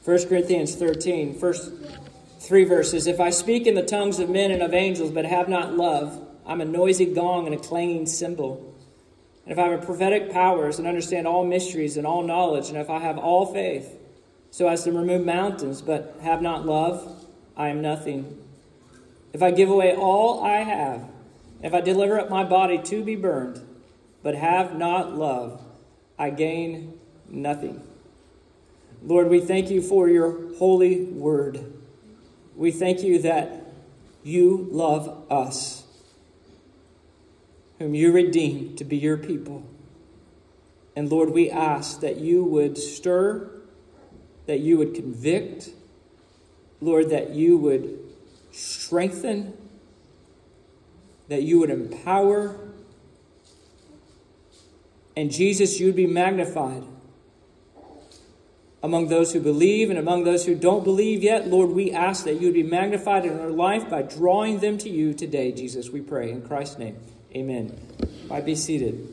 1 Corinthians 13, first 3 verses. If I speak in the tongues of men and of angels, but have not love, I'm a noisy gong and a clanging cymbal. And if I have prophetic powers and understand all mysteries and all knowledge, and if I have all faith, so as to remove mountains, but have not love, I am nothing. If I give away all I have, if I deliver up my body to be burned, but have not love, I gain nothing. Lord, we thank you for your holy word. We thank you that you love us, whom you redeemed to be your people. And Lord, we ask that you would stir, that you would convict, Lord, that you would strengthen, that you would empower, and Jesus, you'd be magnified among those who believe and among those who don't believe yet. Lord, we ask that you would be magnified in our life by drawing them to you today, Jesus, we pray. In Christ's name, amen. Might be seated.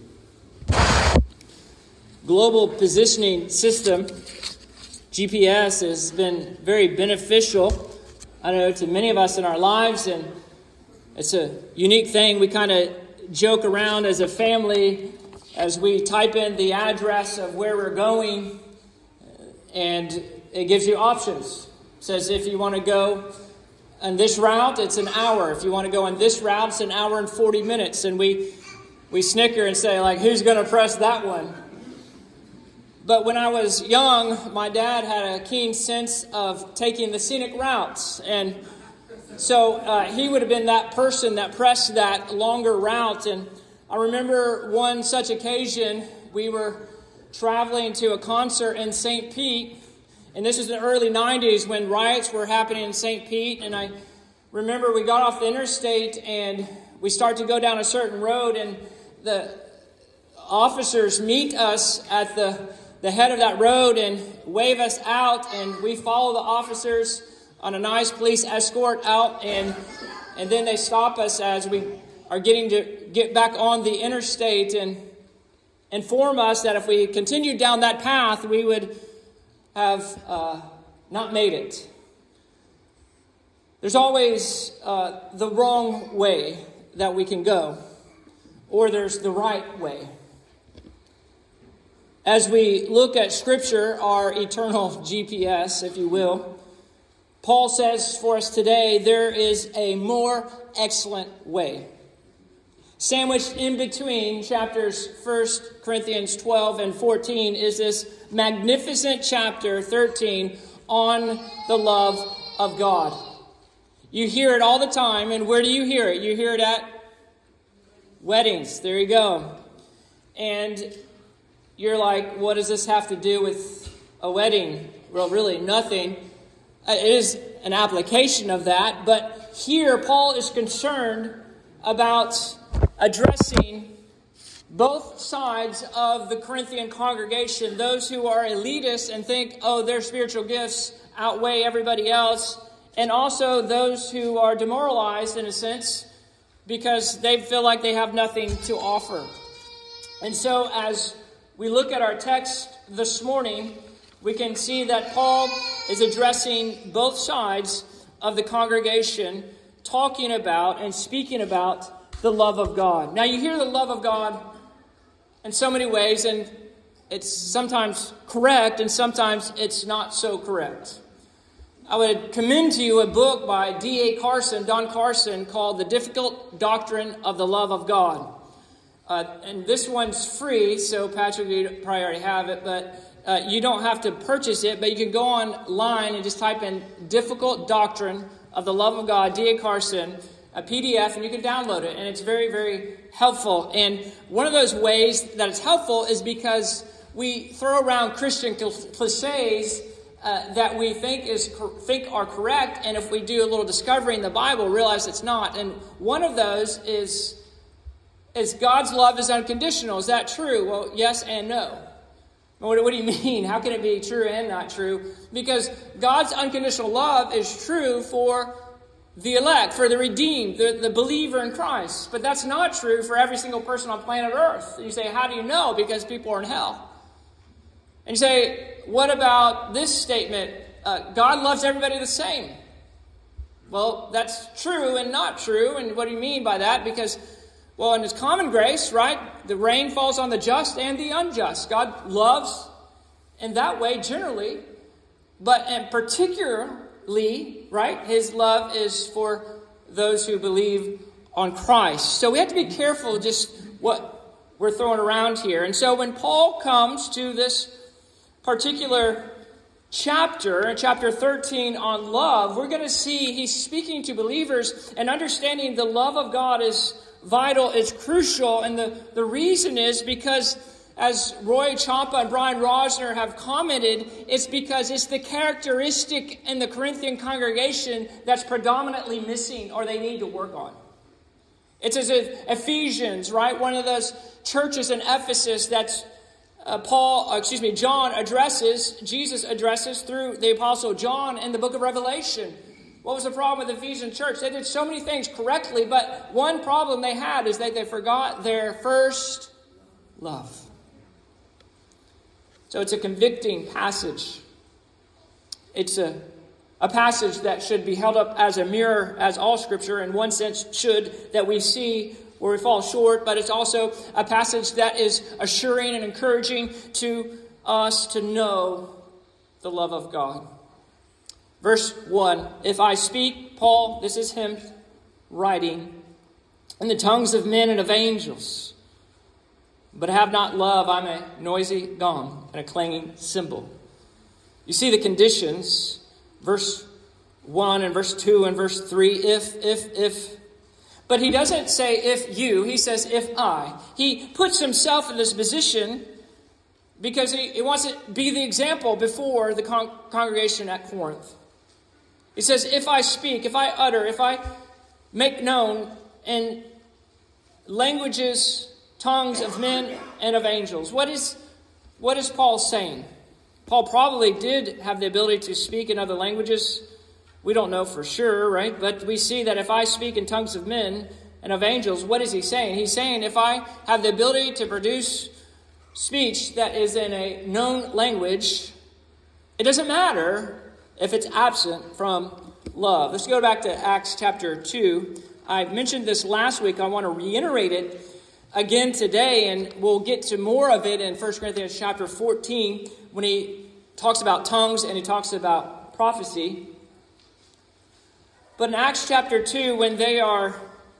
Global positioning system, GPS, has been very beneficial, I know, to many of us in our lives, and it's a unique thing. We kind of joke around as a family as we type in the address of where we're going, and it gives you options. It says if you want to go on this route, it's an hour. If you want to go on this route, it's an hour and 40 minutes. And we snicker and say, like, who's going to press that one? But when I was young, my dad had a keen sense of taking the scenic routes. And so he would have been that person that pressed that longer route. And I remember one such occasion, we were traveling to a concert in St. Pete, and this was in the early 90s when riots were happening in St. Pete, and I remember we got off the interstate and we start to go down a certain road, and the officers meet us at the head of that road and wave us out, and we follow the officers on a nice police escort out, and then they stop us as we are getting to get back on the interstate and inform us that if we continued down that path, we would have not made it. There's always the wrong way that we can go, or there's the right way. As we look at Scripture, our eternal GPS, if you will, Paul says for us today, there is a more excellent way. Sandwiched in between chapters 1 Corinthians 12 and 14 is this magnificent chapter 13 on the love of God. You hear it all the time, and where do you hear it? You hear it at weddings. There you go. And you're like, what does this have to do with a wedding? Well, really nothing. It is an application of that, but here Paul is concerned about addressing both sides of the Corinthian congregation, those who are elitists and think, oh, their spiritual gifts outweigh everybody else, and also those who are demoralized in a sense because they feel like they have nothing to offer. And so as we look at our text this morning, we can see that Paul is addressing both sides of the congregation, talking about and speaking about the love of God. Now, you hear the love of God in so many ways, and it's sometimes correct, and sometimes it's not so correct. I would commend to you a book by Don Carson, called The Difficult Doctrine of the Love of God. And this one's free, so Patrick, you probably already have it, but you don't have to purchase it, but you can go online and just type in Difficult Doctrine of the Love of God, D.A. Carson, a PDF, and you can download it, and it's very, very helpful. And one of those ways that it's helpful is because we throw around Christian cliches that we think are correct, and if we do a little discovery in the Bible, realize it's not. And one of those is God's love is unconditional. Is that true? Well, yes and no. What do you mean? How can it be true and not true? Because God's unconditional love is true for the elect, for the redeemed, the believer in Christ. But that's not true for every single person on planet Earth. And you say, how do you know? Because people are in hell. And you say, what about this statement? God loves everybody the same. Well, that's true and not true. And what do you mean by that? Because, well, in His common grace, right, the rain falls on the just and the unjust. God loves in that way generally, and particularly, right, His love is for those who believe on Christ. So we have to be careful just what we're throwing around here. And so when Paul comes to this particular chapter, chapter 13 on love, we're going to see he's speaking to believers, and understanding the love of God is vital, is crucial. And the reason is because, as Roy Champa and Brian Rosner have commented, it's because it's the characteristic in the Corinthian congregation that's predominantly missing or they need to work on. It's as if Ephesians, right, one of those churches in Ephesus that's John addresses, Jesus addresses through the Apostle John in the book of Revelation. What was the problem with the Ephesian church? They did so many things correctly, but one problem they had is that they forgot their first love. So it's a convicting passage. It's a passage that should be held up as a mirror, as all Scripture in one sense should, that we see where we fall short, but it's also a passage that is assuring and encouraging to us to know the love of God. Verse 1, if I speak, Paul, this is him writing, in the tongues of men and of angels, but have not love, I'm a noisy gong and a clanging cymbal. You see the conditions, verse 1 and verse 2 and verse 3, if. But he doesn't say if you, he says if I. He puts himself in this position because he wants to be the example before the congregation at Corinth. He says, if I speak, if I utter, if I make known in languages, tongues of men and of angels. What is Paul saying? Paul probably did have the ability to speak in other languages. We don't know for sure, right? But we see that if I speak in tongues of men and of angels, what is he saying? He's saying if I have the ability to produce speech that is in a known language, it doesn't matter if it's absent from love. Let's go back to Acts chapter 2. I mentioned this last week. I want to reiterate it again today, and we'll get to more of it in 1 Corinthians chapter 14 when he talks about tongues and he talks about prophecy. But in Acts chapter 2, when they are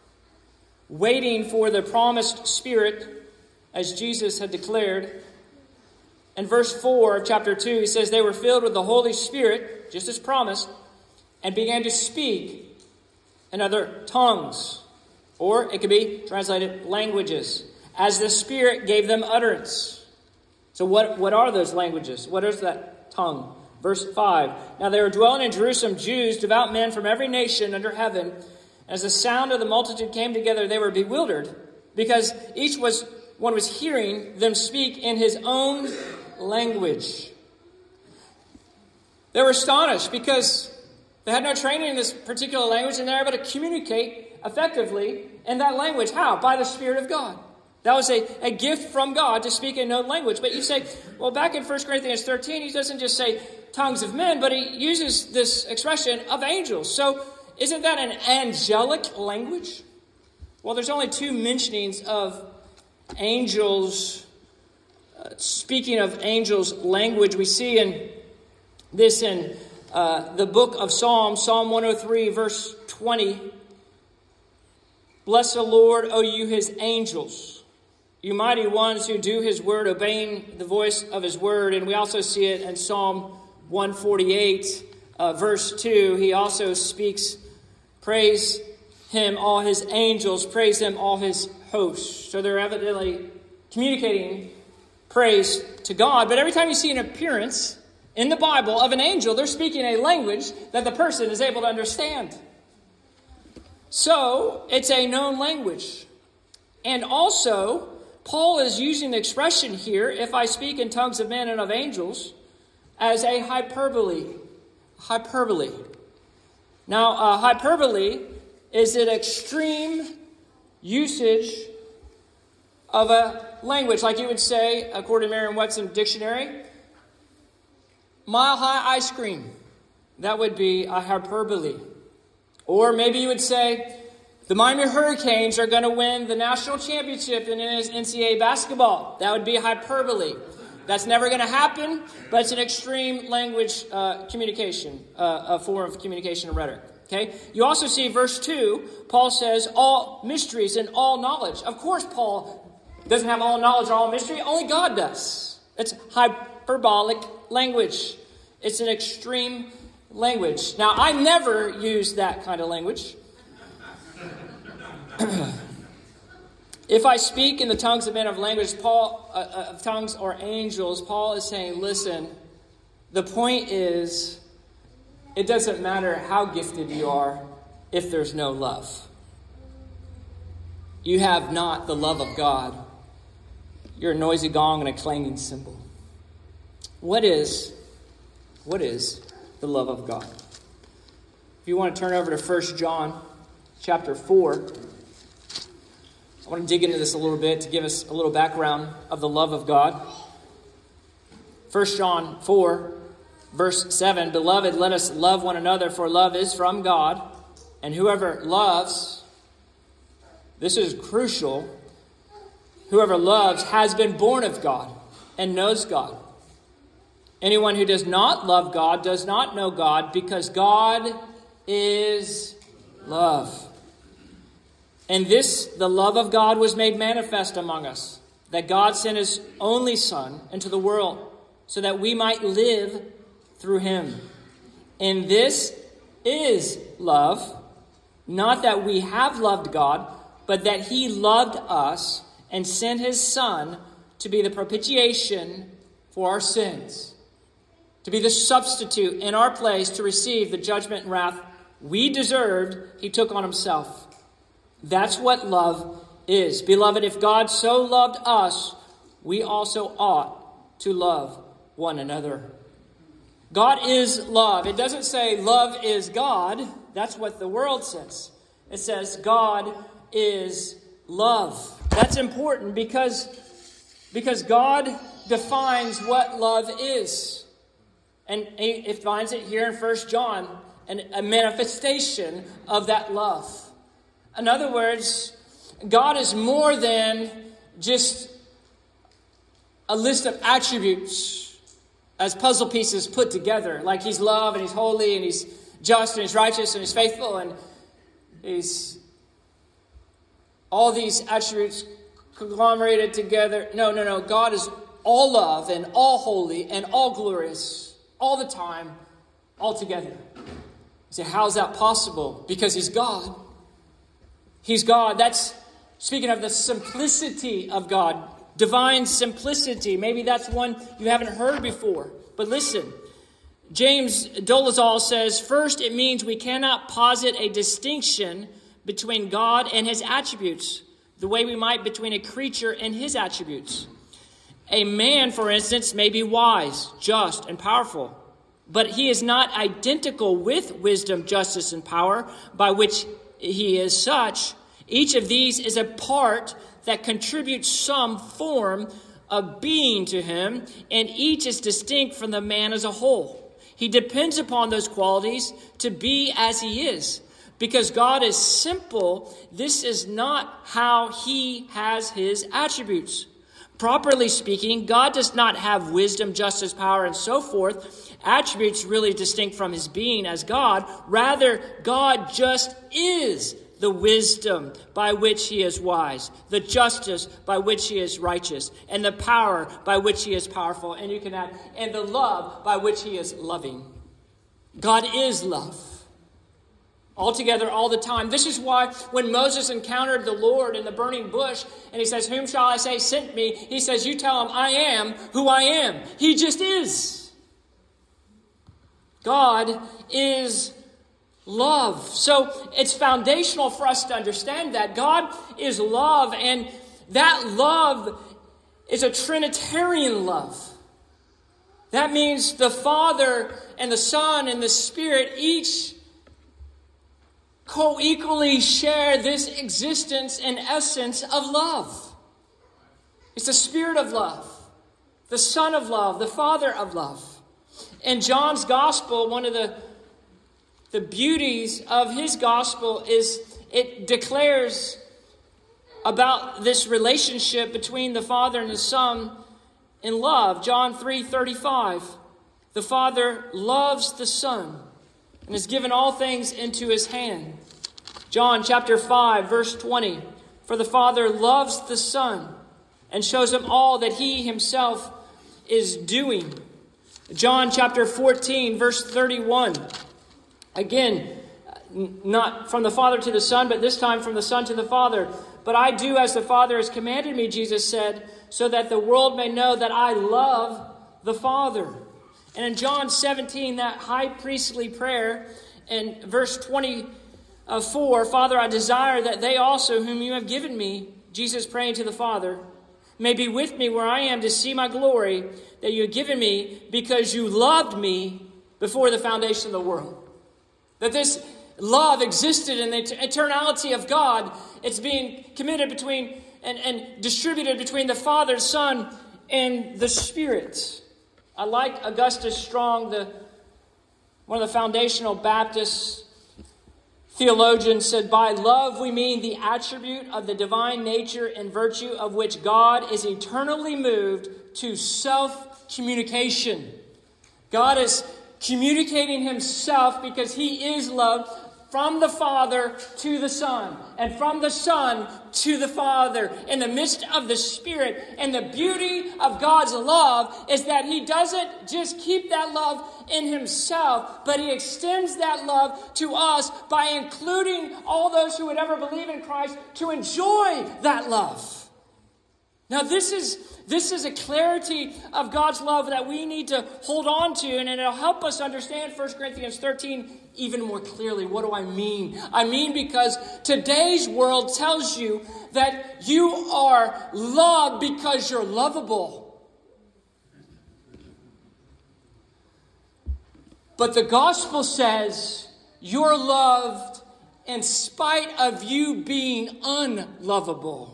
waiting for the promised Spirit, as Jesus had declared, in verse 4 of chapter 2, he says, they were filled with the Holy Spirit, just as promised, and began to speak in other tongues. Or it could be translated languages, as the Spirit gave them utterance. So what are those languages? What is that tongue? Verse 5, now there were dwelling in Jerusalem Jews, devout men from every nation under heaven. As the sound of the multitude came together, they were bewildered, because one was hearing them speak in his own language. They were astonished because they had no training in this particular language, and they're able to communicate effectively in that language. How? By the Spirit of God. That was a gift from God to speak a known language. But you say, well, back in 1 Corinthians 13, he doesn't just say tongues of men, but he uses this expression of angels. So isn't that an angelic language? Well, there's only two mentionings of angels, speaking of angels' language. We see in the book of Psalms, Psalm 103, verse 20. Bless the Lord, O you his angels, you mighty ones who do his word, obeying the voice of his word. And we also see it in Psalm 148, verse 2. He also speaks, praise him, all his angels, praise him, all his hosts. So they're evidently communicating praise to God. But every time you see an appearance in the Bible of an angel, they're speaking a language that the person is able to understand. So it's a known language. And also, Paul is using the expression here, if I speak in tongues of men and of angels, as a hyperbole. Hyperbole. Now, hyperbole is an extreme usage of a language. Like you would say, according to Merriam-Webster dictionary, mile-high ice cream. That would be a hyperbole. Or maybe you would say, the Miami Hurricanes are going to win the national championship in NCAA basketball. That would be hyperbole. That's never going to happen, but it's an extreme language communication, a form of communication and rhetoric. Okay? You also see verse 2, Paul says, all mysteries and all knowledge. Of course, Paul doesn't have all knowledge or all mystery. Only God does. It's hyperbolic language. It's an extreme language. Now, I never use that kind of language. If I speak in the tongues of men of language, of tongues or angels, Paul is saying, listen, the point is, it doesn't matter how gifted you are if there's no love. You have not the love of God. You're a noisy gong and a clanging cymbal. What is the love of God? If you want to turn over to 1 John chapter 4, I want to dig into this a little bit to give us a little background of the love of God. 1 John 4, verse 7, Beloved, let us love one another, for love is from God. And whoever loves, this is crucial, whoever loves has been born of God and knows God. Anyone who does not love God does not know God, because God is love. And this, the love of God, was made manifest among us, that God sent his only Son into the world, so that we might live through him. And this is love, not that we have loved God, but that he loved us and sent his Son to be the propitiation for our sins, to be the substitute in our place to receive the judgment and wrath we deserved. He took on himself. That's what love is. Beloved, if God so loved us, we also ought to love one another. God is love. It doesn't say love is God. That's what the world says. It says God is love. That's important because God defines what love is. And he defines it here in 1 John, a manifestation of that love. In other words, God is more than just a list of attributes as puzzle pieces put together. Like he's love and he's holy and he's just and he's righteous and he's faithful and he's all these attributes conglomerated together. No. God is all love and all holy and all glorious all the time, all together. You say, how's that possible? Because he's God. He's God. That's speaking of the simplicity of God. Divine simplicity. Maybe that's one you haven't heard before. But listen, James Dolezal says, first, it means we cannot posit a distinction between God and his attributes, the way we might between a creature and his attributes. A man, for instance, may be wise, just, and powerful, but he is not identical with wisdom, justice, and power, by which he is such. Each of these is a part that contributes some form of being to him, and each is distinct from the man as a whole. He depends upon those qualities to be as he is. Because God is simple, this is not how he has his attributes. Properly speaking, God does not have wisdom, justice, power, and so forth, attributes really distinct from his being as God. Rather, God just is the wisdom by which he is wise, the justice by which he is righteous, and the power by which he is powerful. And you can add, and the love by which he is loving. God is love. Altogether, all the time. This is why when Moses encountered the Lord in the burning bush, and he says, whom shall I say sent me? He says, you tell him, I am who I am. He just is. God is love. So it's foundational for us to understand that God is love, and that love is a Trinitarian love. That means the Father and the Son and the Spirit each co-equally share this existence and essence of love. It's the Spirit of love, the Son of love, the Father of love. In John's Gospel, one of the the beauties of his gospel is it declares about this relationship between the Father and the Son in love. John 3:35. The Father loves the Son and has given all things into his hand. John chapter 5, verse 20. For the Father loves the Son and shows him all that he himself is doing. John chapter 14, verse 31. Again, not from the Father to the Son, but this time from the Son to the Father. But I do as the Father has commanded me, Jesus said, so that the world may know that I love the Father. And in John 17, that high priestly prayer, in verse 24, Father, I desire that they also whom you have given me, Jesus praying to the Father, may be with me where I am to see my glory that you have given me because you loved me before the foundation of the world. That this love existed in the eternality of God. It's being committed between and distributed between the Father, Son, and the Spirit. I like Augustus Strong, one of the foundational Baptist theologians, said, by love we mean the attribute of the divine nature and virtue of which God is eternally moved to self-communication. God is communicating himself because he is love from the Father to the Son, and from the Son to the Father, in the midst of the Spirit. And the beauty of God's love is that he doesn't just keep that love in himself, but he extends that love to us by including all those who would ever believe in Christ to enjoy that love. Now this is a clarity of God's love that we need to hold on to, and it'll help us understand 1 Corinthians 13 even more clearly. What do I mean? I mean because today's world tells you that you are loved because you're lovable. But the gospel says you're loved in spite of you being unlovable.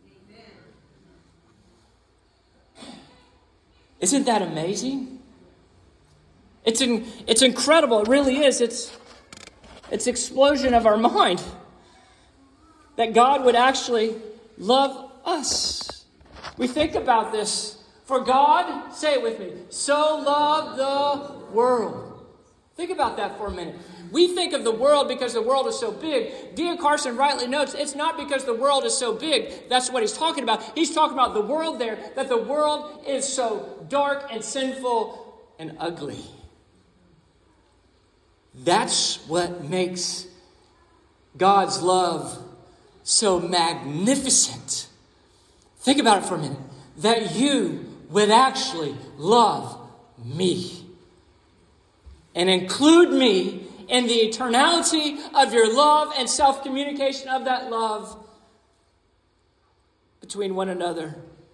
Isn't that amazing? It's incredible. It really is. It's explosion of our mind that God would actually love us. We think about this. For God, say it with me, so loved the world. Think about that for a minute. We think of the world because the world is so big. D.A. Carson rightly notes it's not because the world is so big. That's what he's talking about. He's talking about the world there, that the world is so dark and sinful and ugly. That's what makes God's love so magnificent. Think about it for a minute. That you would actually love me and include me in the eternality of your love and self-communication of that love between one another.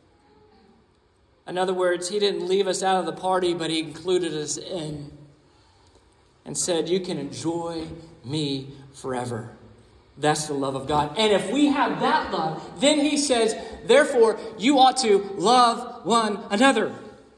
In other words, he didn't leave us out of the party, but he included us in and said, you can enjoy me forever. That's the love of God. And if we have that love, then he says, therefore, you ought to love one another.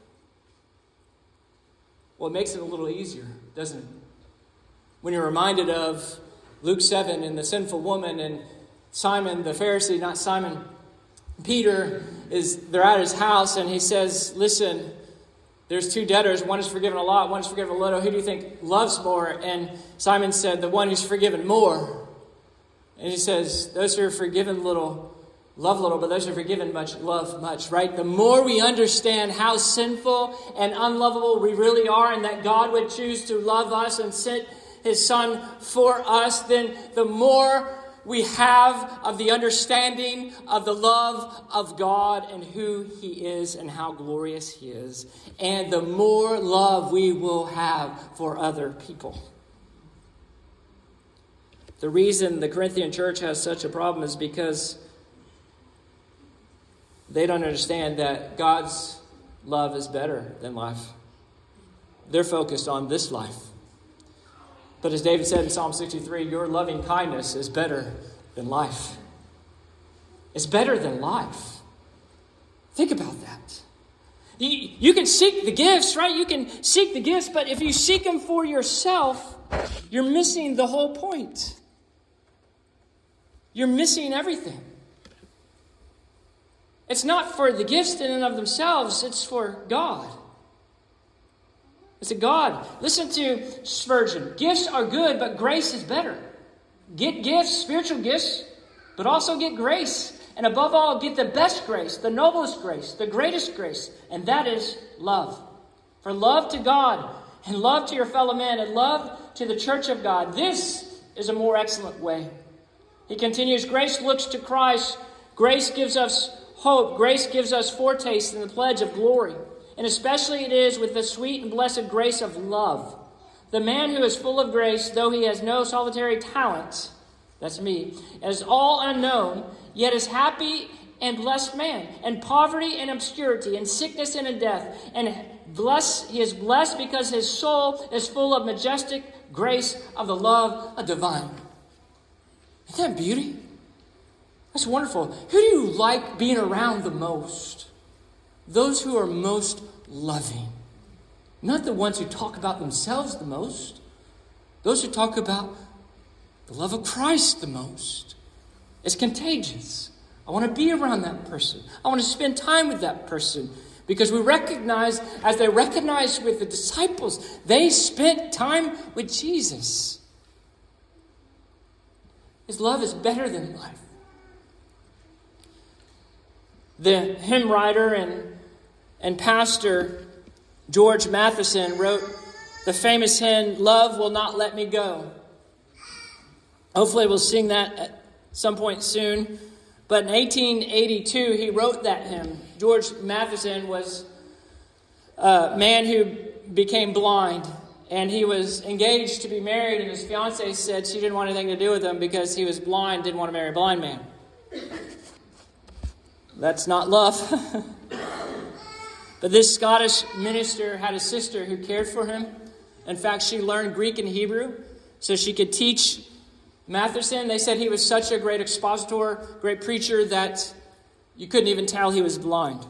Well, it makes it a little easier, doesn't it? When you're reminded of Luke 7 and the sinful woman and Simon the Pharisee, not Simon, Peter, they're at his house and he says, listen, there's two debtors. One is forgiven a lot, one is forgiven a little. Who do you think loves more? And Simon said, the one who's forgiven more. And he says, those who are forgiven little love little, but those who are forgiven much love much, right? The more we understand how sinful and unlovable we really are and that God would choose to love us and sent his Son for us, then the more we have of the understanding of the love of God and who he is and how glorious he is. And the more love we will have for other people. The reason the Corinthian church has such a problem is because they don't understand that God's love is better than life. They're focused on this life. But as David said in Psalm 63, your loving kindness is better than life. It's better than life. Think about that. You can seek the gifts, right? You can seek the gifts, but if you seek them for yourself, you're missing the whole point. You're missing everything. It's not for the gifts in and of themselves, it's for God. It's a God. Listen to Spurgeon. Gifts are good, but grace is better. Get gifts, spiritual gifts, but also get grace. And above all, get the best grace, the noblest grace, the greatest grace. And that is love. For love to God and love to your fellow man and love to the church of God. This is a more excellent way. He continues, grace looks to Christ. Grace gives us hope. Grace gives us foretaste in the pledge of glory. And especially it is with the sweet and blessed grace of love. The man who is full of grace, though he has no solitary talents, that's me, is all unknown, yet is happy and blessed man, and poverty and obscurity, and sickness and in death. And he is blessed because his soul is full of majestic grace of the love of divine. Isn't that beauty? That's wonderful. Who do you like being around the most? Those who are most loving. Not the ones who talk about themselves the most. Those who talk about the love of Christ the most. It's contagious. I want to be around that person. I want to spend time with that person. Because we recognize, as they recognized with the disciples, they spent time with Jesus. His love is better than life. The hymn writer and pastor George Matheson wrote the famous hymn, Love Will Not Let Me Go. Hopefully we'll sing that at some point soon. But in 1882, he wrote that hymn. George Matheson was a man who became blind. And he was engaged to be married, and his fiancée said she didn't want anything to do with him because he was blind, didn't want to marry a blind man. That's not love. But this Scottish minister had a sister who cared for him. In fact, she learned Greek and Hebrew so she could teach Matheson. They said he was such a great expositor, great preacher, that you couldn't even tell he was blind.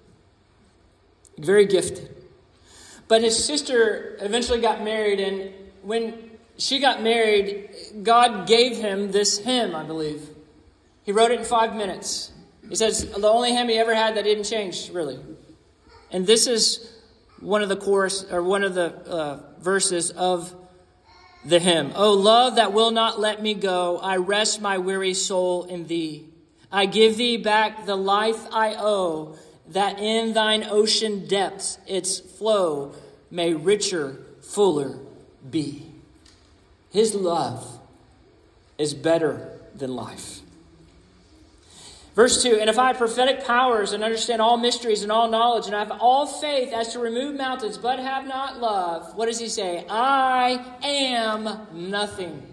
Very gifted. But his sister eventually got married, and when she got married, God gave him this hymn, I believe. He wrote it in 5 minutes. He says the only hymn he ever had that didn't change, really. And this is one of the verses of the hymn. O love that will not let me go, I rest my weary soul in thee. I give thee back the life I owe, that in thine ocean depths its flow may richer, fuller be. His love is better than life. Verse 2, and if I have prophetic powers and understand all mysteries and all knowledge, and I have all faith as to remove mountains, but have not love, what does he say? I am nothing.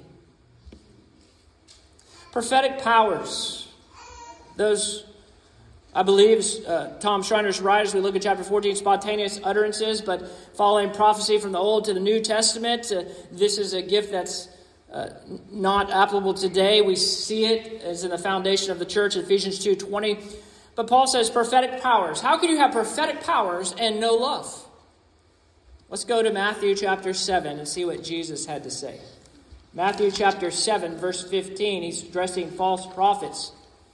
Prophetic powers. Those, I believe, Tom Schreiner's right as we look at chapter 14, spontaneous utterances, but following prophecy from the Old to the New Testament. This is a gift that's not applicable today. We see it as in the foundation of the church, Ephesians 2:20. But Paul says prophetic powers. How can you have prophetic powers and no love? Let's go to Matthew chapter 7 and see what Jesus had to say. Matthew chapter 7, verse 15. He's addressing false prophets.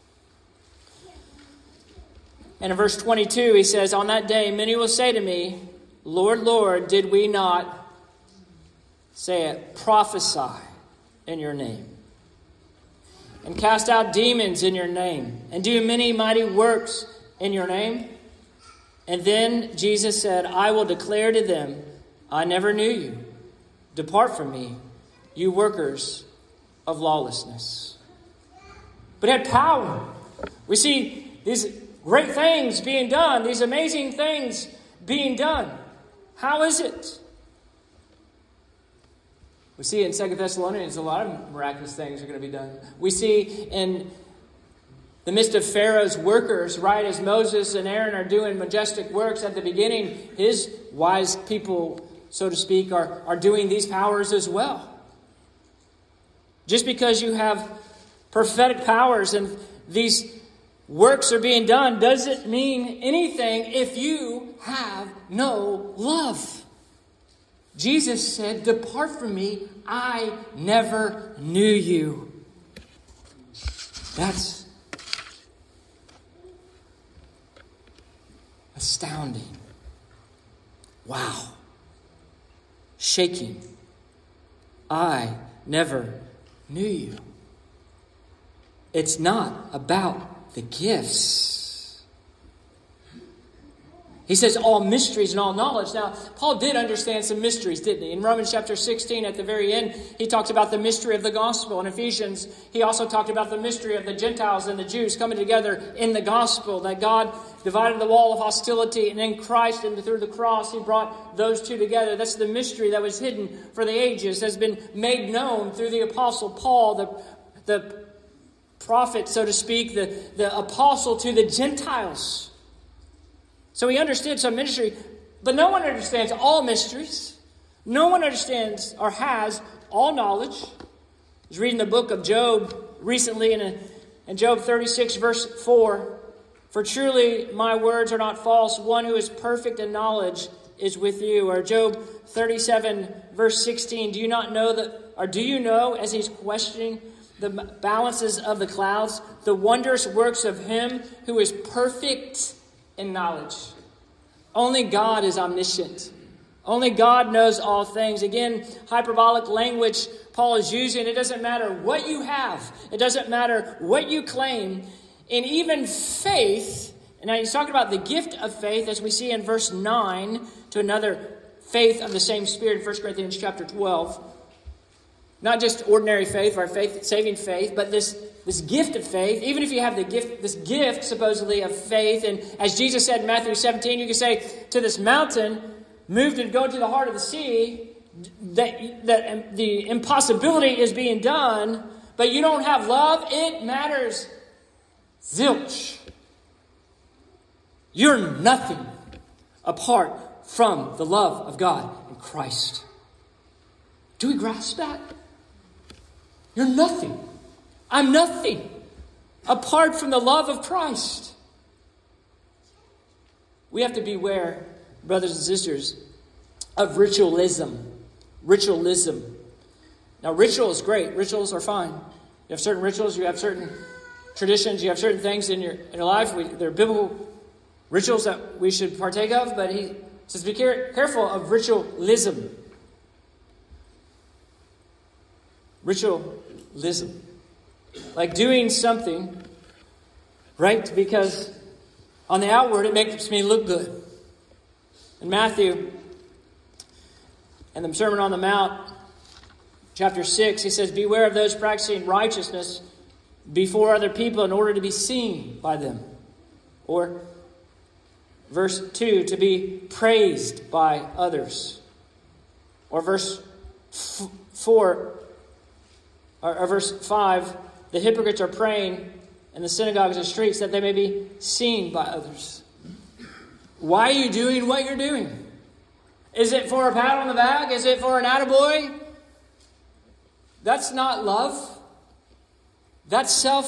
And in verse 22, he says, on that day, many will say to me, Lord, Lord, did we not, say it, prophesy in your name, and cast out demons in your name, and do many mighty works in your name? And then Jesus said, I will declare to them, I never knew you. Depart from me, you workers of lawlessness. But it had power. We see these great things being done, these amazing things being done. How is it? We see in 2 Thessalonians a lot of miraculous things are going to be done. We see in the midst of Pharaoh's workers, right as Moses and Aaron are doing majestic works at the beginning, his wise people, so to speak, are doing these powers as well. Just because you have prophetic powers and these works are being done doesn't mean anything if you have no love. Jesus said, "Depart from me, I never knew you." That's astounding. Wow. Shaking. I never knew you. It's not about the gifts. He says all mysteries and all knowledge. Now, Paul did understand some mysteries, didn't he? In Romans chapter 16, at the very end, he talks about the mystery of the gospel. In Ephesians, he also talked about the mystery of the Gentiles and the Jews coming together in the gospel, that God divided the wall of hostility, and in Christ and through the cross, he brought those two together. That's the mystery that was hidden for the ages, has been made known through the apostle Paul, the prophet, so to speak, the apostle to the Gentiles. So he understood some ministry, but no one understands all mysteries. No one understands or has all knowledge. I was reading the book of Job recently, in Job 36, verse 4. "For truly my words are not false. One who is perfect in knowledge is with you." Or Job 37, verse 16. "Do you not know that, or do you know," as he's questioning the balances of the clouds, "the wondrous works of him who is perfect in knowledge"? Only God is omniscient. Only God knows all things. Again, hyperbolic language Paul is using. It doesn't matter what you have. It doesn't matter what you claim. And even faith, and now he's talking about the gift of faith, as we see in verse 9, to another faith of the same Spirit in 1 Corinthians chapter 12. Not just ordinary faith, or faith, saving faith, but this gift of faith. Even if you have this gift supposedly of faith, and as Jesus said in Matthew 17, you can say to this mountain, "Move and go to the heart of the sea," that the impossibility is being done, but you don't have love, it matters zilch. You're nothing apart from the love of God in Christ. Do we grasp that? You're nothing. I'm nothing apart from the love of Christ. We have to beware, brothers and sisters, of ritualism. Ritualism. Now, ritual is great. Rituals are fine. You have certain rituals. You have certain traditions. You have certain things in your life. They're biblical rituals that we should partake of. But he says, be careful of ritualism. Ritualism. Like doing something, right? Because on the outward, it makes me look good. In Matthew, in the Sermon on the Mount, chapter 6, he says, "Beware of those practicing righteousness before other people in order to be seen by them." Or verse 2, "to be praised by others." Or verse 4, or verse 5, "The hypocrites are praying in the synagogues and streets that they may be seen by others." Why are you doing what you're doing? Is it for a pat on the back? Is it for an attaboy? That's not love. That's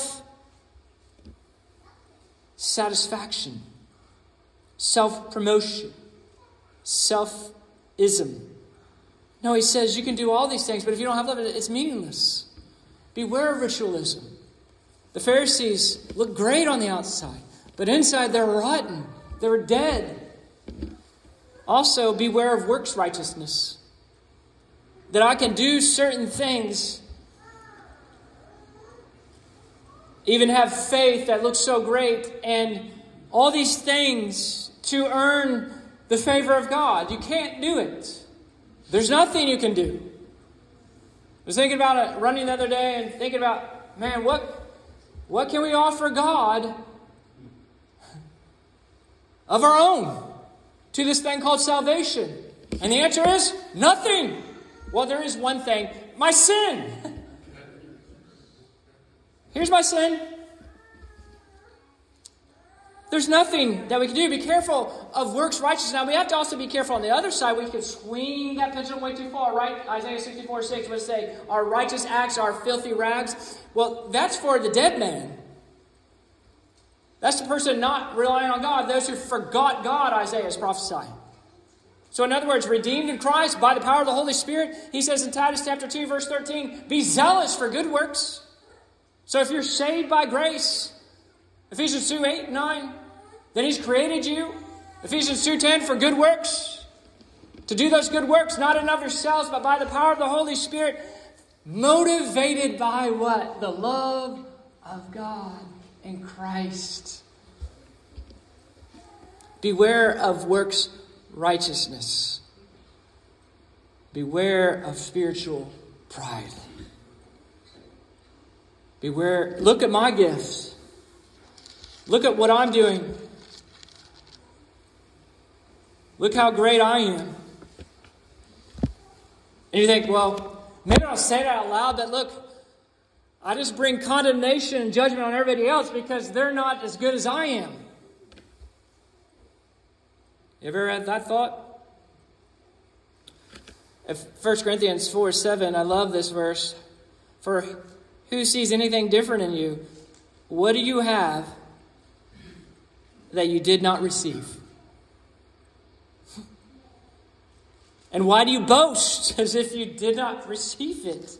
self-satisfaction, self-promotion, self-ism. No, he says you can do all these things, but if you don't have love, it's meaningless. Beware of ritualism. The Pharisees look great on the outside, but inside they're rotten. They were dead. Also, beware of works righteousness. That I can do certain things, even have faith that looks so great, and all these things to earn the favor of God. You can't do it. There's nothing you can do. I was thinking about it running the other day and thinking about, man, what can we offer God of our own to this thing called salvation? And the answer is nothing. Well, there is one thing. My sin. Here's my sin. There's nothing that we can do. Be careful of works righteousness. Now, we have to also be careful on the other side. We could swing that pendulum way too far, right? Isaiah 64:6 would say, our righteous acts are filthy rags. Well, that's for the dead man. That's the person not relying on God. Those who forgot God, Isaiah is prophesying. So in other words, redeemed in Christ by the power of the Holy Spirit. He says in Titus chapter 2, verse 13, be zealous for good works. So if you're saved by grace, Ephesians 2, 8, 9, then He's created you. Ephesians 2, 10, for good works. To do those good works, not in of yourselves, but by the power of the Holy Spirit, motivated by what? The love of God in Christ. Beware of works righteousness. Beware of spiritual pride. Beware. Look at my gifts. Look at what I'm doing. Look how great I am. And you think, well, maybe I'll say that out loud, that look, I just bring condemnation and judgment on everybody else because they're not as good as I am. You ever had that thought? If 1 Corinthians 4, 7, I love this verse. For who sees anything different in you? What do you have that you did not receive? And why do you boast as if you did not receive it?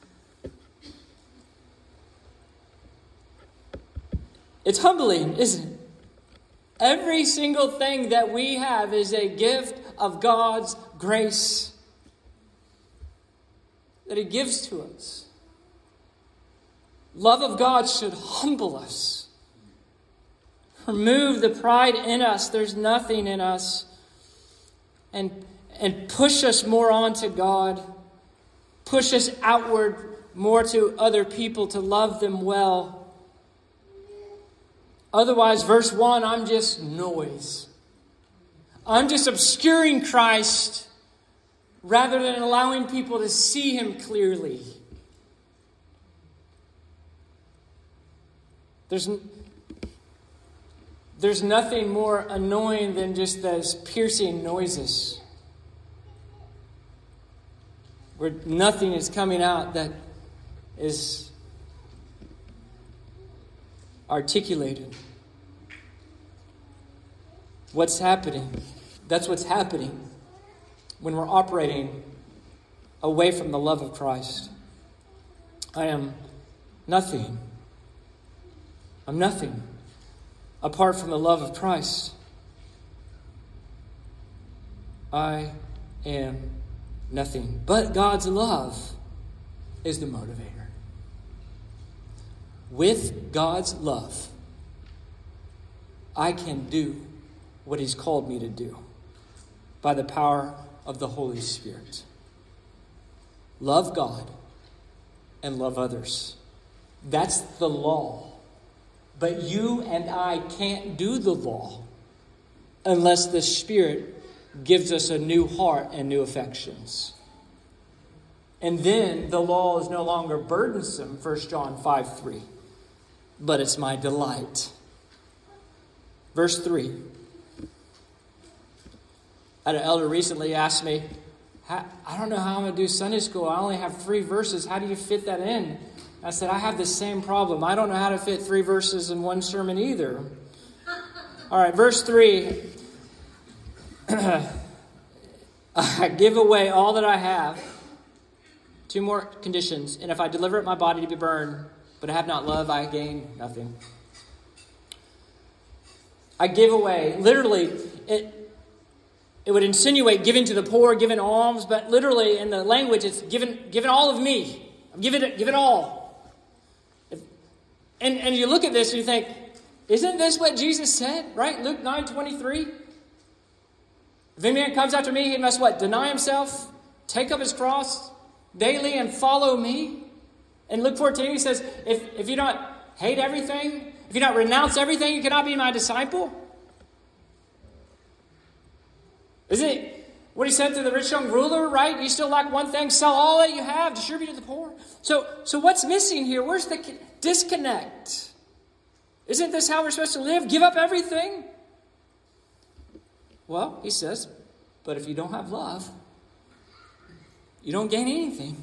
It's humbling, isn't it? Every single thing that we have is a gift of God's grace that He gives to us. Love of God should humble us. Remove the pride in us. There's nothing in us. And push us more on to God. Push us outward more to other people to love them well. Otherwise, verse 1, I'm just noise. I'm just obscuring Christ rather than allowing people to see Him clearly. There's nothing more annoying than just those piercing noises, where nothing is coming out that is articulated. What's happening? That's what's happening when we're operating away from the love of Christ. I am nothing. I'm nothing apart from the love of Christ. I am nothing. But God's love is the motivator. With God's love, I can do what He's called me to do by the power of the Holy Spirit. Love God and love others. That's the law. But you and I can't do the law unless the Spirit gives us a new heart and new affections. And then the law is no longer burdensome, 1 John 5:3. But it's my delight. Verse 3. I had an elder recently asked me, I don't know how I'm going to do Sunday school. I only have 3 verses. How do you fit that in? I said, I have the same problem. I don't know how to fit 3 verses in one sermon either. All right, verse 3. I give away all that I have. 2 more conditions. And if I deliver up my body to be burned, but I have not love, I gain nothing. I give away. Literally, it would insinuate giving to the poor, giving alms, but literally in the language, it's giving all of me. I'm giving it all. And you look at this and you think, isn't this what Jesus said? Right? Luke 9:23. If any man comes after me, he must what? Deny himself, take up his cross daily and follow me. And Luke 14, he says, if you don't hate everything, if you don't renounce everything, you cannot be my disciple. Isn't it what he said to the rich young ruler, right? You still lack one thing, sell all that you have, distribute to the poor. So what's missing here? Where's the disconnect? Isn't this how we're supposed to live? Give up everything? Well, he says, but if you don't have love, you don't gain anything.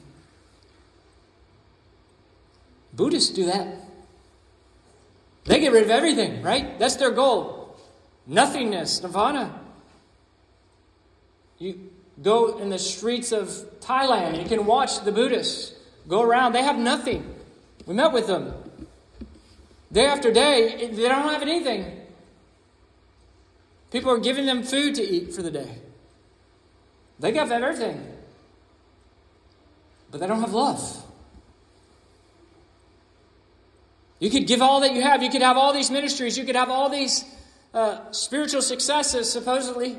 Buddhists do that. They get rid of everything, right? That's their goal. Nothingness, nirvana. You go in the streets of Thailand and you can watch the Buddhists go around. They have nothing. We met with them. Day after day, they don't have anything. People are giving them food to eat for the day. They have everything. But they don't have love. You could give all that you have. You could have all these ministries. You could have all these spiritual successes, supposedly.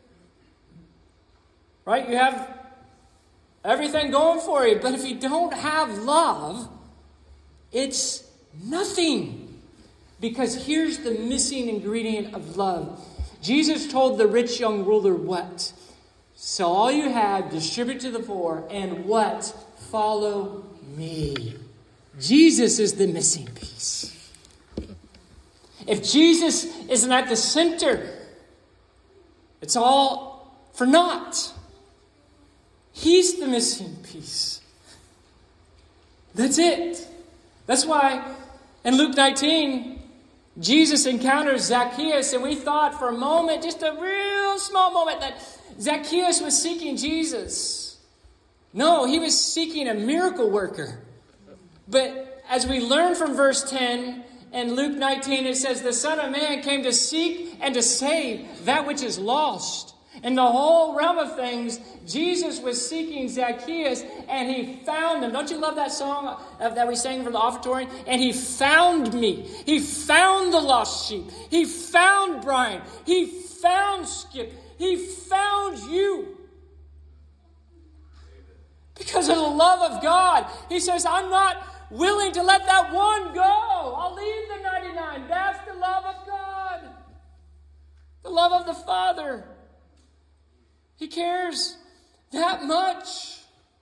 Right? You have everything going for you. But if you don't have love, it's nothing. Because here's the missing ingredient of love. Jesus told the rich young ruler what? Sell all you have, distribute to the poor, and what? Follow me. Jesus is the missing piece. If Jesus isn't at the center, it's all for naught. He's the missing piece. That's it. That's why in Luke 19, Jesus encounters Zacchaeus, and we thought for a moment, just a real small moment, that Zacchaeus was seeking Jesus. No, he was seeking a miracle worker. But as we learn from verse 10 and Luke 19, it says, the Son of Man came to seek and to save that which is lost. In the whole realm of things, Jesus was seeking Zacchaeus, and he found him. Don't you love that song that we sang from the offertory? And he found me. He found the lost sheep. He found Brian. He found Skip. He found you. Because of the love of God. He says, I'm not willing to let that one go. I'll leave the 99. That's the love of God. The love of the Father. He cares that much.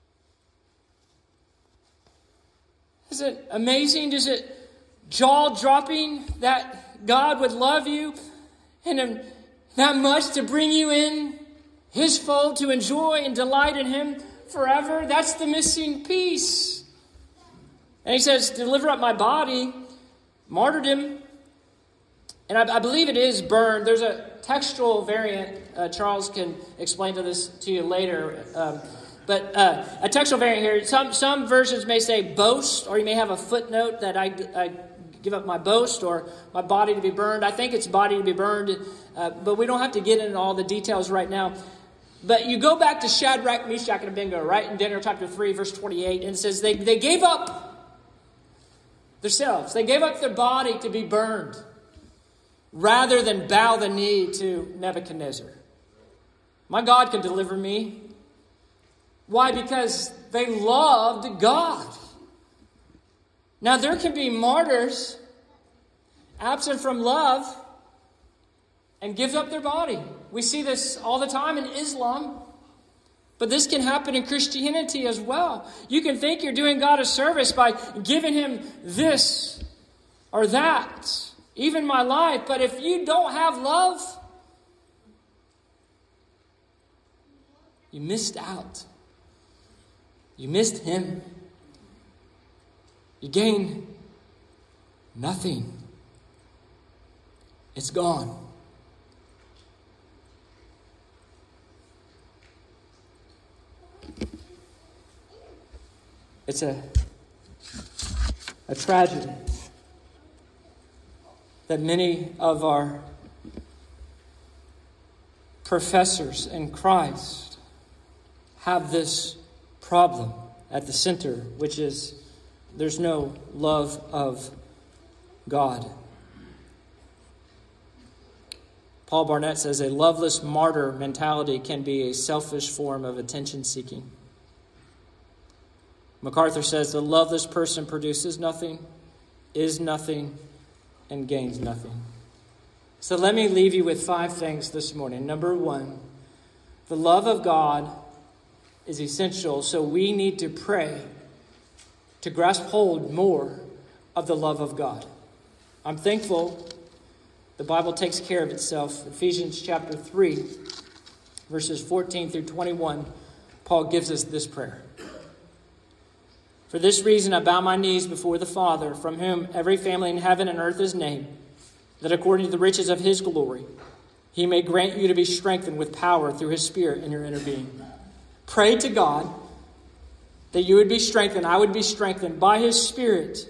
Is it amazing? Is it jaw-dropping that God would love you and that much to bring you in His fold, to enjoy and delight in Him forever? That's the missing piece. And He says, deliver up my body, martyrdom. And I believe it is burned. There's a textual variant. Charles can explain this to you later. But a textual variant here. Some versions may say boast, or you may have a footnote that I give up my boast or my body to be burned. I think it's body to be burned, but we don't have to get into all the details right now. But you go back to Shadrach, Meshach, and Abednego, right? In Daniel chapter 3, verse 28, and it says they gave up themselves. They gave up their body to be burned, rather than bow the knee to Nebuchadnezzar. My God can deliver me. Why? Because they loved God. Now, there can be martyrs absent from love and give up their body. We see this all the time in Islam. But this can happen in Christianity as well. You can think you're doing God a service by giving Him this or that. Even my life. But if you don't have love, you missed out. You missed Him. You gain nothing. It's gone. It's a tragedy that many of our professors in Christ have this problem at the center, which is there's no love of God. Paul Barnett says a loveless martyr mentality can be a selfish form of attention seeking. MacArthur says the loveless person produces nothing, is nothing, and gains nothing. So let me leave you with 5 things this morning. Number 1, the love of God is essential, so we need to pray to grasp hold more of the love of God. I'm thankful the Bible takes care of itself. Ephesians chapter 3, verses 14 through 21, Paul gives us this prayer. For this reason I bow my knees before the Father, from whom every family in heaven and earth is named, that according to the riches of His glory, He may grant you to be strengthened with power through His Spirit in your inner being. Pray to God that you would be strengthened, I would be strengthened by His Spirit,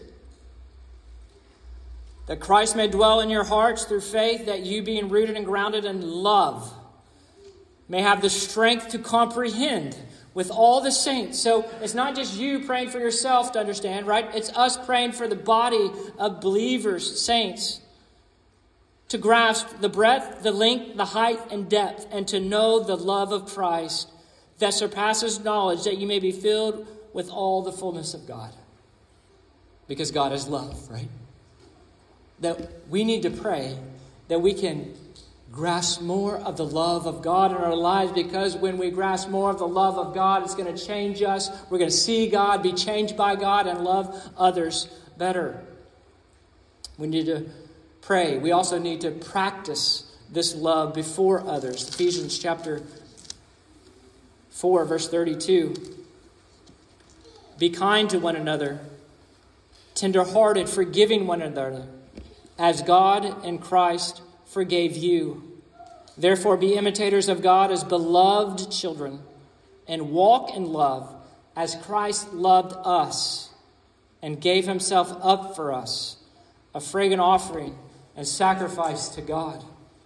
that Christ may dwell in your hearts through faith, that you, being rooted and grounded in love, may have the strength to comprehend with all the saints. So it's not just you praying for yourself to understand, right? It's us praying for the body of believers, saints, to grasp the breadth, the length, the height, and depth, and to know the love of Christ that surpasses knowledge, that you may be filled with all the fullness of God. Because God is love, right? That we need to pray that we can grasp more of the love of God in our lives, because when we grasp more of the love of God, it's going to change us. We're going to see God, be changed by God, and love others better. We need to pray. We also need to practice this love before others. Ephesians chapter 4, verse 32. Be kind to one another, tender-hearted, forgiving one another, as God in Christ forgave you. Therefore be imitators of God as beloved children, and walk in love as Christ loved us and gave Himself up for us, a fragrant offering and sacrifice to God.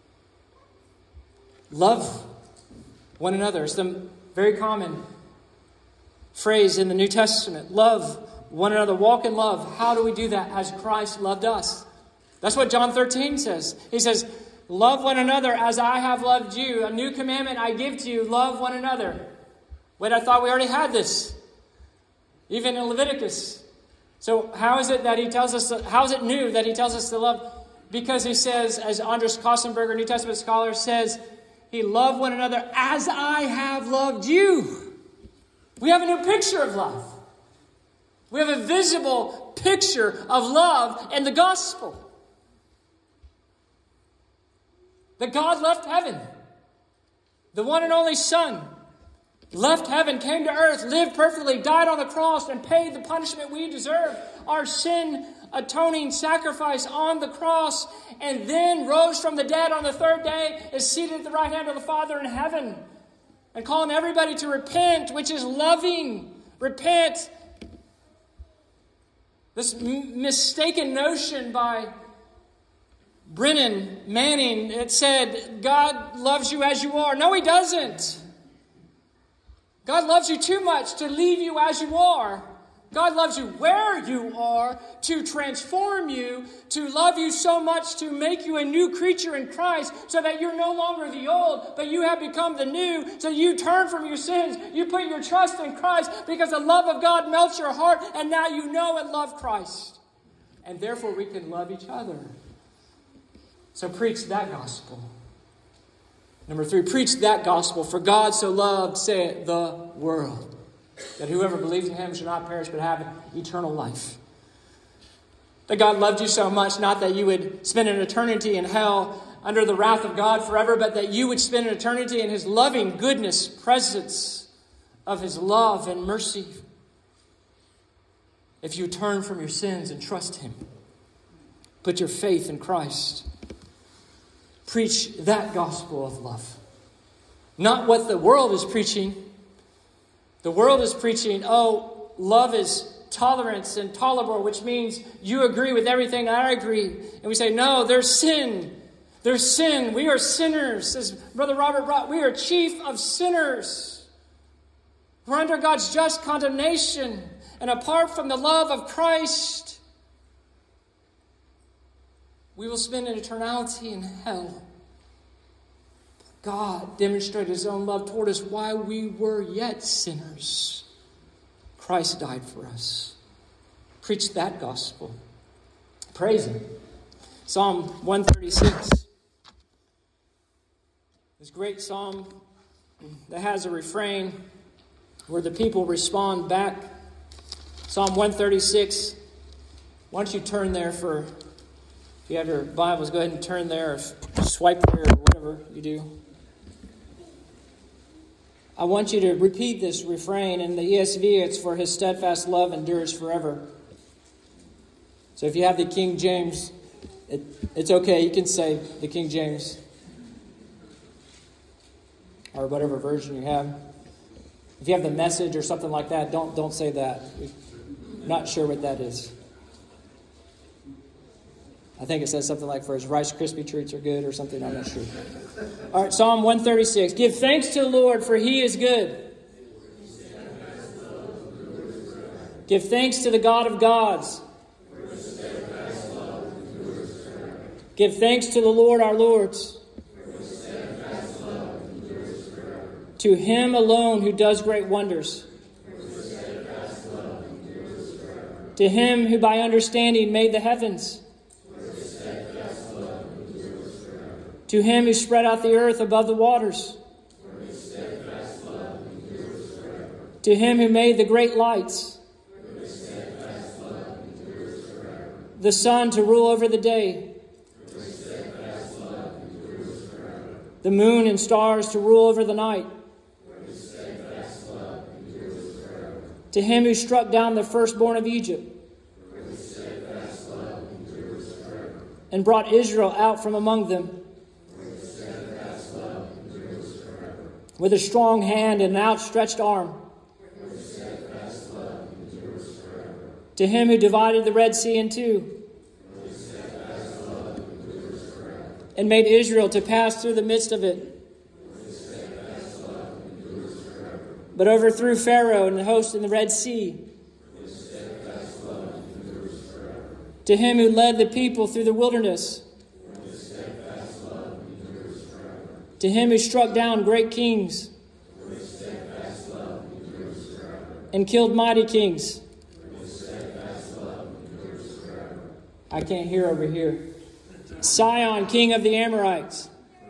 Love one another. It's the very common phrase in the New Testament. Love one another. Walk in love. How do we do that? As Christ loved us. That's what John 13 says. He says, love one another as I have loved you. A new commandment I give to you. Love one another. Wait, I thought we already had this. Even in Leviticus. So how is it that He tells us, how is it new that He tells us to love? Because He says, as Andres Kostenberger, New Testament scholar, says, He loved one another as I have loved you. We have a new picture of love. We have a visible picture of love in the gospel. That God left heaven. The one and only Son left heaven, came to earth, lived perfectly, died on the cross, and paid the punishment we deserve. Our sin atoning sacrifice on the cross, and then rose from the dead on the third day, is seated at the right hand of the Father in heaven, and calling everybody to repent, which is loving. Repent. This mistaken notion by Brennan Manning, it said, God loves you as you are. No, He doesn't. God loves you too much to leave you as you are. God loves you where you are to transform you, to love you so much to make you a new creature in Christ, so that you're no longer the old, but you have become the new. So you turn from your sins. You put your trust in Christ because the love of God melts your heart, and now you know and love Christ. And therefore we can love each other. So preach that gospel. Number 3, preach that gospel. For God so loved, say it, the world, that whoever believes in Him should not perish but have eternal life. That God loved you so much, not that you would spend an eternity in hell under the wrath of God forever, but that you would spend an eternity in His loving goodness, presence of His love and mercy. If you turn from your sins and trust Him, put your faith in Christ. Preach that gospel of love. Not what the world is preaching. The world is preaching, oh, love is tolerance and tolerable, which means you agree with everything I agree. And we say, no, there's sin. There's sin. We are sinners. As Brother Robert brought, we are chief of sinners. We're under God's just condemnation. And apart from the love of Christ, we will spend an eternity in hell. God demonstrated His own love toward us while we were yet sinners. Christ died for us. Preach that gospel. Praise Him. Psalm 136. This great psalm that has a refrain where the people respond back. Psalm 136. Why don't you turn there for... If you have your Bibles, go ahead and turn there, or swipe there, or whatever you do. I want you to repeat this refrain. In the ESV, it's for His steadfast love endures forever. So if you have the King James, it's okay. You can say the King James. or whatever version you have. If you have the Message or something like that, don't say that. I'm not sure what that is. I think it says something like, for his Rice Krispie treats are good or something. I'm not sure. All right, Psalm 136. Give thanks to the Lord, for he is good. Give thanks to the God of gods. Give thanks to the Lord our lords. To him alone who does great wonders. To him who by understanding made the heavens. To him who spread out the earth above the waters. To him who made the great lights. The sun to rule over the day. The moon and stars to rule over the night. To him who struck down the firstborn of Egypt. And brought Israel out from among them. With a strong hand and an outstretched arm. To him who divided the Red Sea in two. And made Israel to pass through the midst of it. But overthrew Pharaoh and the host in the Red Sea. To him who led the people through the wilderness. To him who struck down great kings. And killed mighty kings. I can't hear over here. Sihon, king of the Amorites.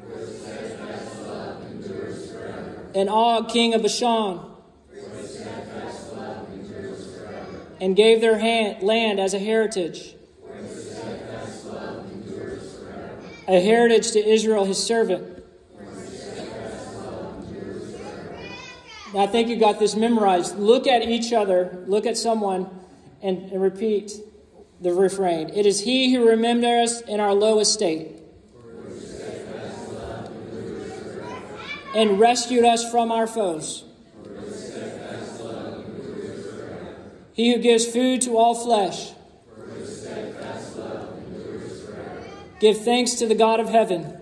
And Og, king of Bashan. And gave their land as a heritage. A heritage to Israel, his servant. Now, I think you got this memorized. Look at each other, look at someone, and repeat the refrain. It is he who remembers us in our low estate. And rescued us from our foes. He who gives food to all flesh. Give thanks to the God of heaven.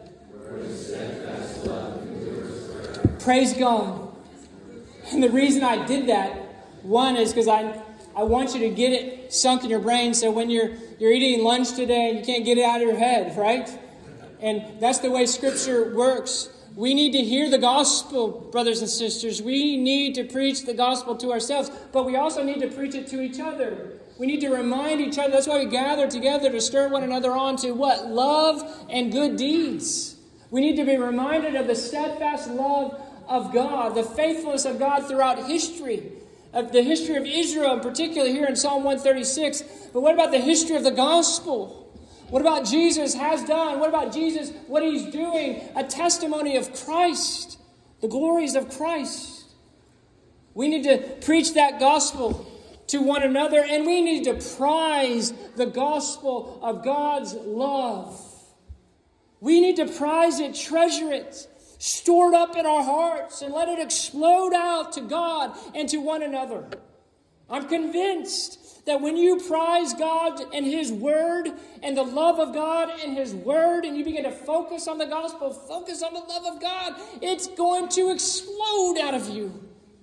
Praise God. And the reason I did that, one, is because I want you to get it sunk in your brain, so when you're eating lunch today and you can't get it out of your head, right? And that's the way Scripture works. We need to hear the gospel, brothers and sisters. We need to preach the gospel to ourselves, but we also need to preach it to each other. We need to remind each other. That's why we gather together, to stir one another on to what? Love and good deeds. We need to be reminded of the steadfast love of God, the faithfulness of God throughout history, of the history of Israel, in particular here in Psalm 136. But what about the history of the gospel? What about Jesus has done? What about Jesus, what he's doing? A testimony of Christ, the glories of Christ. We need to preach that gospel to one another, and we need to prize the gospel of God's love. We need to prize it, treasure it, store it up in our hearts, and let it explode out to God and to one another. I'm convinced that when you prize God and his word and the love of God and his word, and you begin to focus on the gospel, focus on the love of God, it's going to explode out of you.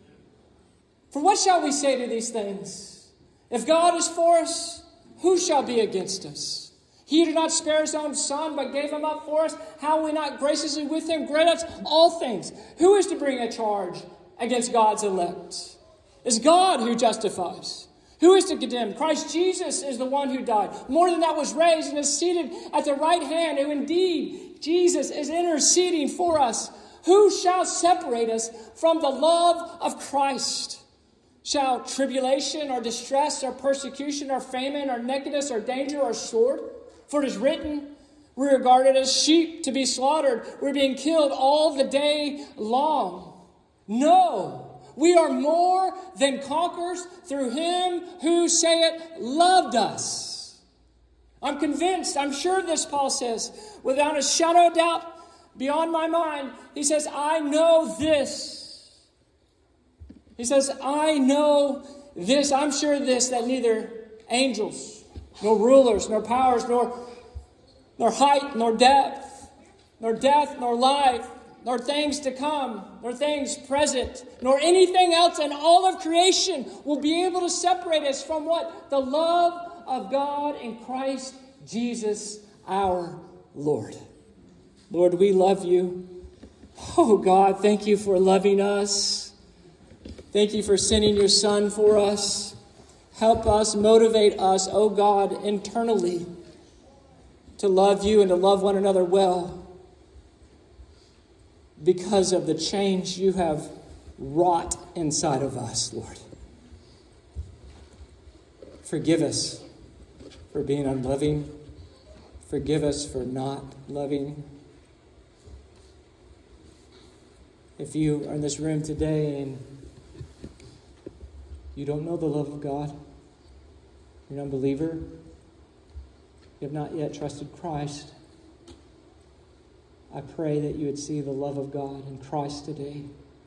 For what shall we say to these things? If God is for us, who shall be against us? He did not spare his own son, but gave him up for us. How will we not graciously with him grant us all things? Who is to bring a charge against God's elect? It's God who justifies. Who is to condemn? Christ Jesus is the one who died. More than that, was raised and is seated at the right hand. And indeed, Jesus is interceding for us. Who shall separate us from the love of Christ? Shall tribulation or distress or persecution or famine or nakedness or danger or sword? For it is written, we are regarded as sheep to be slaughtered. We're being killed all the day long. No. We are more than conquerors through him who, say it, loved us. I'm convinced, I'm sure of this, Paul says, without a shadow of doubt, beyond my mind. He says, I know this. He says, I know this. I'm sure this, that neither angels, nor rulers, nor powers, nor height, nor depth, nor death, nor life, nor things to come, nor things present, nor anything else in all of creation will be able to separate us from what? The love of God in Christ Jesus our Lord. Lord, we love you. Oh God, thank you for loving us. Thank you for sending your Son for us. Help us, motivate us, oh God, internally to love you and to love one another well because of the change you have wrought inside of us, Lord. Forgive us for being unloving. Forgive us for not loving. If you are in this room today and you don't know the love of God, you're an unbeliever, you have not yet trusted Christ, I pray that you would see the love of God in Christ today.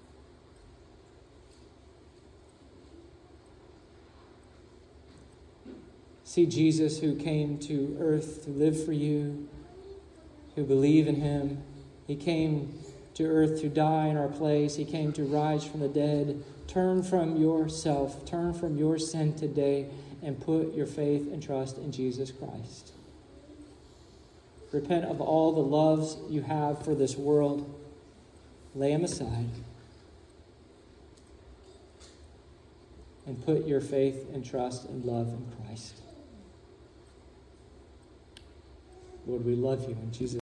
See Jesus who came to earth to live for you, who believe in him. He came to earth to die in our place. He came to rise from the dead. Turn from yourself, turn from your sin today, and put your faith and trust in Jesus Christ. Repent of all the loves you have for this world. Lay them aside. And put your faith and trust and love in Christ. Lord, we love you in Jesus' name.